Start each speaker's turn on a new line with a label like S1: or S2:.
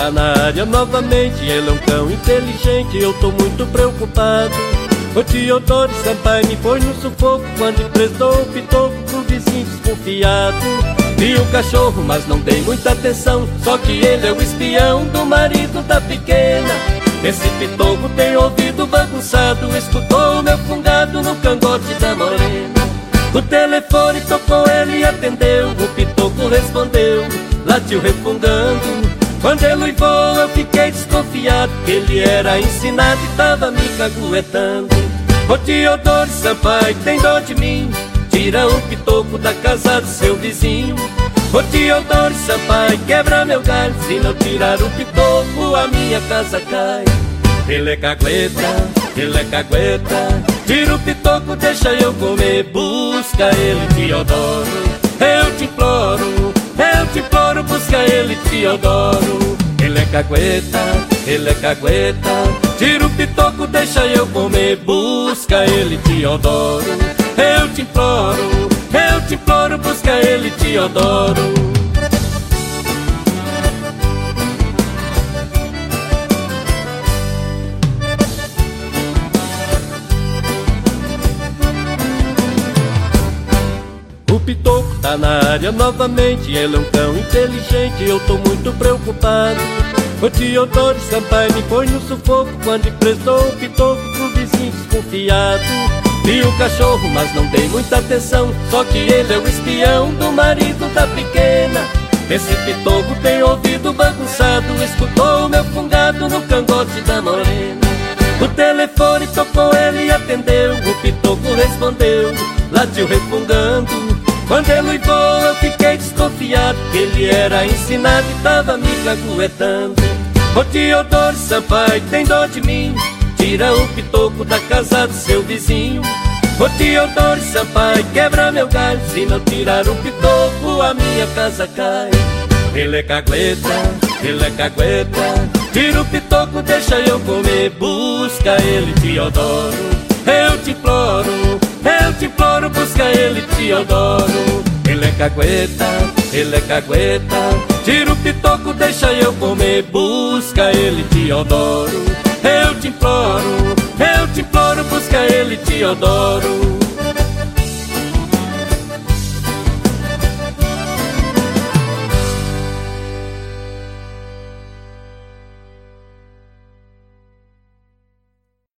S1: tá na área novamente. Ele é um cão inteligente, eu tô muito preocupado. O Teodoro Sampaio me põe no sufoco quando emprestou o pitoco pro vizinho desconfiado. Vi o cachorro, mas não dei muita atenção, só que ele é o espião do marido da pequena. Esse pitoco tem ouvido bagunçado, escutou o meu fungado no cangote da morena. O telefone tocou, ele atendeu, o pitoco respondeu, latiu refungando. Quando ele uivou eu fiquei desconfiado, que ele era ensinado e tava me caguetando. Ô Teodoro Sampaio, tem dó de mim, tira o pitoco da casa do seu vizinho. Ô Teodoro Sampaio, quebra meu galho, se não tirar o pitoco a minha casa cai. Ele é cagueta, tira o pitoco, deixa eu comer, busca ele, Teodoro. Eu te imploro, busca ele, Teodoro. Ele é cagueta, tira o pitoco, deixa eu comer, busca ele, Teodoro. Eu te imploro, busca ele, Teodoro. O pitoco tá na área novamente, ele é um cão inteligente, eu tô muito preocupado. O Teodoro Sampaio me põe no sufoco quando emprestou o pitoco pro vizinho desconfiado. Vi o cachorro, mas não dei muita atenção, só que ele é o espião do marido da pequena. Esse pitoco tem ouvido bagunçado, escutou o meu fungado no cangote da morena. O telefone tocou, ele atendeu, o pitoco respondeu, latiu refungando. Quando ele uivou eu fiquei desconfiado, que ele era ensinado e tava me caguetando. Ô Teodoro Sampaio, tem dó de mim, tira o pitoco da casa do seu vizinho. Ô Teodoro Sampaio, quebra meu galho, se não tirar o pitoco a minha casa cai. Ele é cagueta, tira o pitoco, deixa eu comer, busca ele, Teodoro. Eu te imploro, busca ele, Teodoro. Ele é cagueta, tira o pitoco, deixa eu comer, busca ele, Teodoro. Eu te imploro, busca ele, Teodoro.